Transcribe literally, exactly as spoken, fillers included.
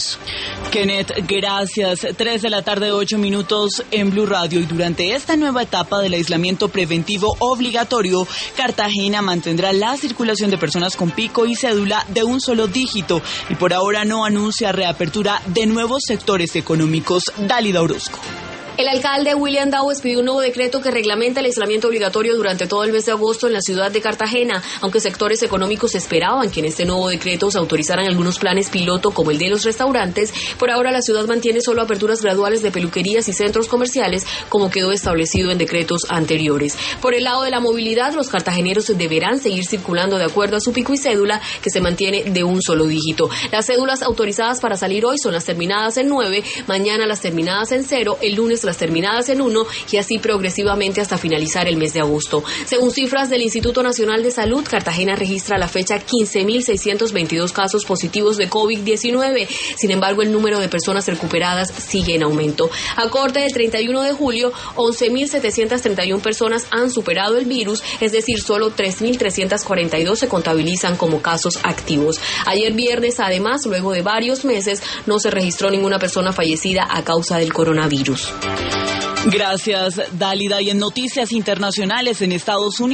Kenneth, gracias. Tres de la tarde, ocho minutos en Blue Radio. Y durante esta nueva etapa del aislamiento preventivo obligatorio, Cartagena mantendrá la circulación de personas con pico y cédula de un solo dígito y por ahora no anuncia reapertura de nuevos sectores económicos. Dálida Orozco. El alcalde William Daw expidió un nuevo decreto que reglamenta el aislamiento obligatorio durante todo el mes de agosto en la ciudad de Cartagena, aunque sectores económicos esperaban que en este nuevo decreto se autorizaran algunos planes piloto como el de los restaurantes. Por ahora la ciudad mantiene solo aperturas graduales de peluquerías y centros comerciales, como quedó establecido en decretos anteriores. Por el lado de la movilidad, los cartageneros deberán seguir circulando de acuerdo a su pico y cédula, que se mantiene de un solo dígito. Las cédulas autorizadas para salir hoy son las terminadas en nueve, mañana las terminadas en cero, el lunes las terminadas en uno y así progresivamente hasta finalizar el mes de agosto. Según cifras del Instituto Nacional de Salud, Cartagena registra a la fecha quince mil seiscientos veintidós casos positivos de COVID diecinueve. Sin embargo, el número de personas recuperadas sigue en aumento. A corte del treinta y uno de julio, once mil setecientas treinta y una personas han superado el virus, es decir, solo tres mil trescientas cuarenta y dos se contabilizan como casos activos. Ayer viernes, además, luego de varios meses, no se registró ninguna persona fallecida a causa del coronavirus. Gracias, Dálida. Y en noticias internacionales, en Estados Unidos,